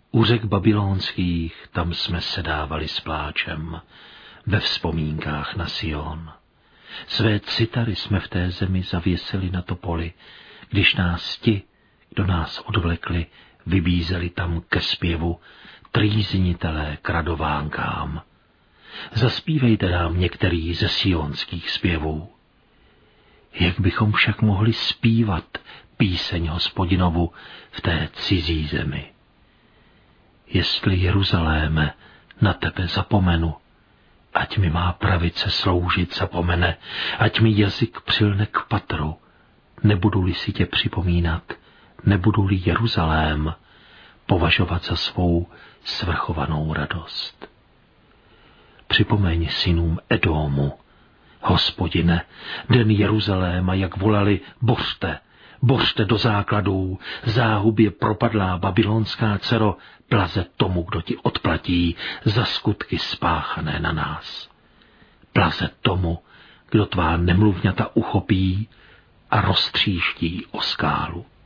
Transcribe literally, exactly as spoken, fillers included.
U řek babylonských tam jsme sedávali s pláčem, ve vzpomínkách na Sion. Své citary jsme v té zemi zavěsili na topoli, když nás ti, kdo nás odvlekli, vybízeli tam ke zpěvu, trýznitelé k radovánkám. Zaspívejte nám některý ze sionských zpěvů. Jak bychom však mohli zpívat píseň Hospodinovu v té cizí zemi? Jestli, Jeruzaléme, na tebe zapomenu, ať mi má pravice sloužit zapomene, ať mi jazyk přilne k patru, nebudu-li si tě připomínat, nebudu-li Jeruzalém považovat za svou svrchovanou radost. Připomeň synům Edomu, Hospodine, den Jeruzaléma, jak volali, bořte, bořte do základů, záhubě propadlá babylonská dcero, plaze tomu, kdo ti odplatí za skutky spáchané na nás. Plaze tomu, kdo tvá nemluvňata uchopí a roztříští o skálu.